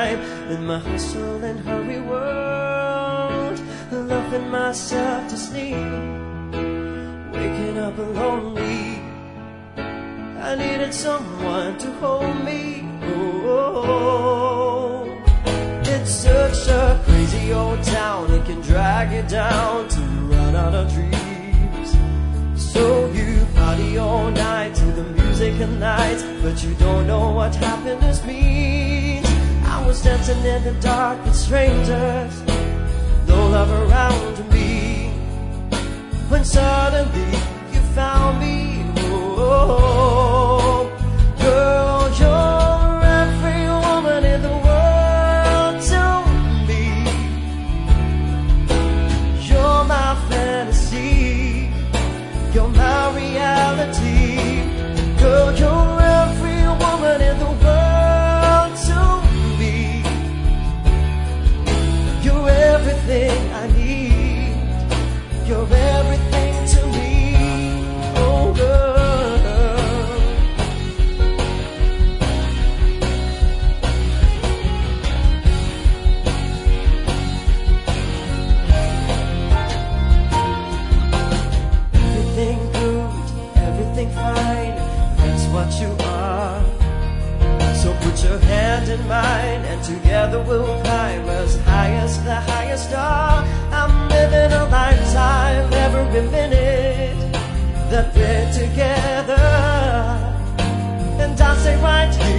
time in my hustle and hurry world, laughing myself to sleep, waking up lonely. I needed someone to hold me. Oh, it's such a crazy old town, it can drag you down to run out of dreams. So you party all night to the music at night, but you don't know what happiness means. I was dancing in the dark with strangers, no love around me, when suddenly you found me. Oh, girl, you're every woman in the world to me. You're my fantasy, you're my reality. Girl, you're every woman in the world to me. You're everything I need, you're everything to me. Oh, girl. Fine, that's what you are. So put your hand in mine, and together we'll climb as high as the highest star. I'm living a lifetime, every minute that we're together, and I say right here.